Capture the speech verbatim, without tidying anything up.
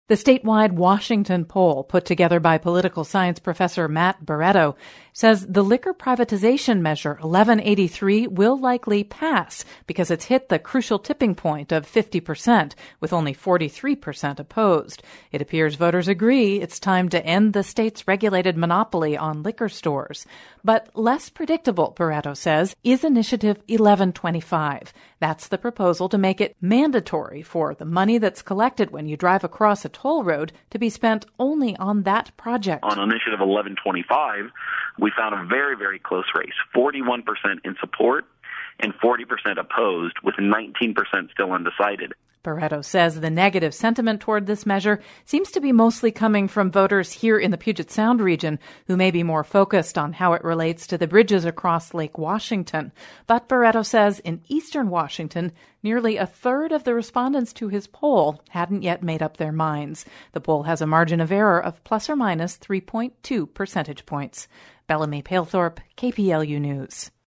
The statewide Washington poll, put together by political science professor Matt Barretto, says the liquor privatization measure eleven eighty-three will likely pass because it's hit the crucial tipping point of fifty percent, with only forty-three percent opposed. It appears voters agree it's time to end the state's regulated monopoly on liquor stores. But less predictable, Barretto says, is Initiative eleven twenty-five. That's the proposal to make it mandatory for the money that's collected when you drive across a toll road to be spent only on that project. On Initiative eleven twenty-five, we found a very, very close race, forty-one percent in support and forty percent opposed, with nineteen percent still undecided. Barretto says the negative sentiment toward this measure seems to be mostly coming from voters here in the Puget Sound region who may be more focused on how it relates to the bridges across Lake Washington. But Barretto says in eastern Washington, nearly a third of the respondents to his poll hadn't yet made up their minds. The poll has a margin of error of plus or minus three point two percentage points. Bellamy Palethorpe, K P L U News.